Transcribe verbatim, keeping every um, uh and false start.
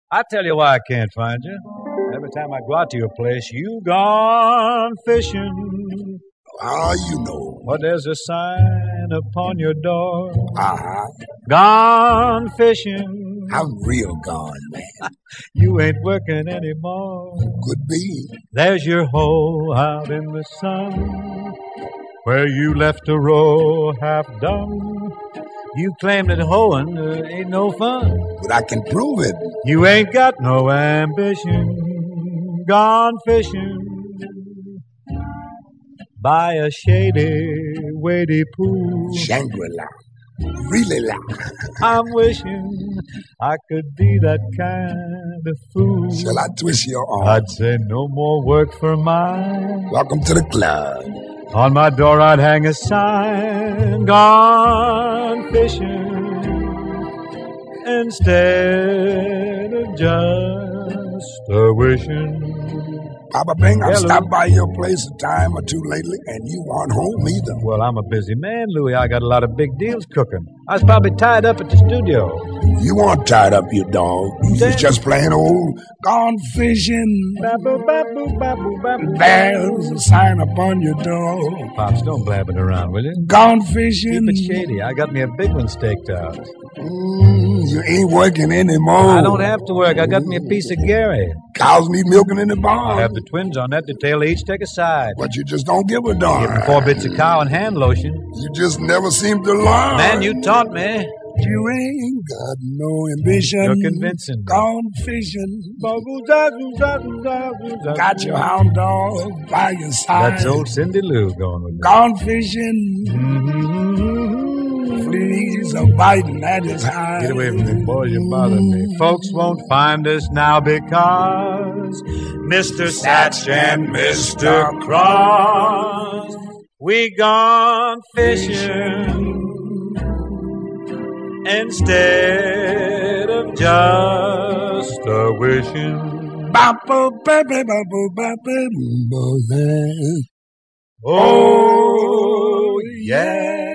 I tell you why I can't find you. Every time I go out to your place, you gone fishing. How you know? Well, there's a sign upon your door. Uh-huh. Gone fishing. I'm real gone, man. You ain't working anymore. Could be. There's your hole out in the sun, where you left a row half done. You claim that hoeing uh, ain't no fun. But I can prove it. You ain't got no ambition. Gone fishing by a shady, wady pool. Shangri-La. Really la. I'm wishing I could be that kind of fool. Shall I twist your arm? I'd say no more work for mine. Welcome to the club. On my door I'd hang a sign, gone fishing, instead of just a wishing. Papa Bing, I've Hello. stopped by your place a time or two lately, and you aren't home either. Well, I'm a busy man, Louie. I got a lot of big deals cooking. I was probably tied up at the studio. You weren't tied up, you dog. You was just plain old gone fishing. Baboo, baboo, baboo, baboo. There's a sign upon your door. Pops, don't blab it around, will you? Gone fishing. Keep it shady. I got me a big one staked out. Mm, you ain't working anymore. I don't have to work. I got me a piece of Gary. Cows need milking in the barn. I have the twins on that detail. They each take a side. But you just don't give a darn. Give them four bits of cow and hand lotion. You just never seem to learn. Man, you taught me. You ain't got no ambition. You're convincing me. Gone fishing. Got your hound dog by your side. That's old Cindy Lou going with me. Gone fishing. Mm-hmm. Fleas are biting at his hide. Get away from me, boy. You're bothering me. Folks won't find us now because Mister Satch and Mister Cross, we gone fishing instead of just a wishing. Oh, yeah.